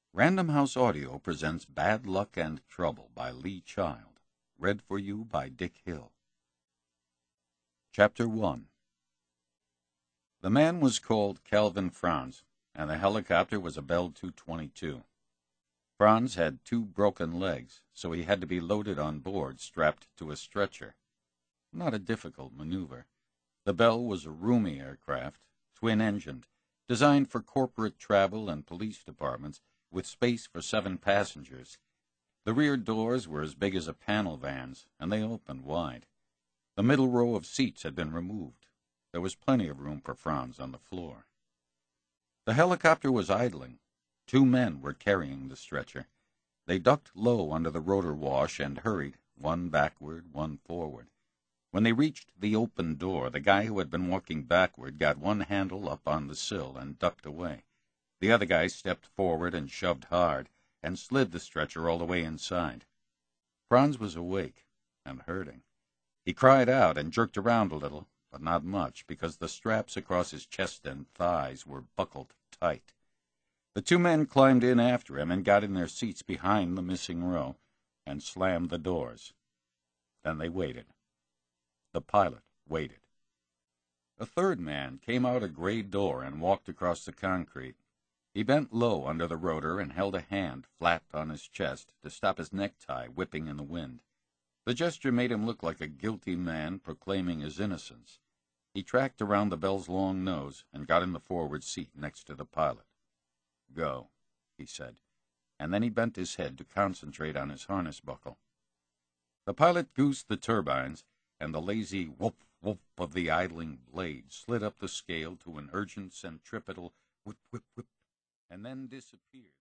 Random House Audio presents Bad Luck and Trouble by Lee Child. Read for you by Dick Hill. Chapter 1. The man was called Calvin Franz, and the helicopter was a Bell 222. Franz had 2 broken legs, so he had to be loaded on board, strapped to a stretcher. Not a difficult maneuver. The Bell was a roomy aircraft, twin-engined, designed for corporate travel and police departments, with space for 7 passengers. The rear doors were as big as a panel van's, and they opened wide. The middle row of seats had been removed. There was plenty of room for Franz on the floor. The helicopter was idling. 2 men were carrying the stretcher. They ducked low under the rotor wash and hurried, one backward, one forward. When they reached the open door, the guy who had been walking backward got one handle up on the sill and ducked away. The other guy stepped forward and shoved hard, and slid the stretcher all the way inside. Franz was awake and hurting. He cried out and jerked around a little, but not much, because the straps across his chest and thighs were buckled tight. The 2 men climbed in after him and got in their seats behind the missing row, and slammed the doors. Then they waited. The pilot waited. A 3rd man came out a gray door and walked across the concrete. He bent low under the rotor and held a hand flat on his chest to stop his necktie whipping in the wind. The gesture made him look like a guilty man proclaiming his innocence. He tracked around the Bell's long nose and got in the forward seat next to the pilot. "Go," he said, and then he bent his head to concentrate on his harness buckle. The pilot goosed the turbines, and the lazy whoop whoop of the idling blade slid up the scale to an urgent centripetal whip whip whip, and then disappeared.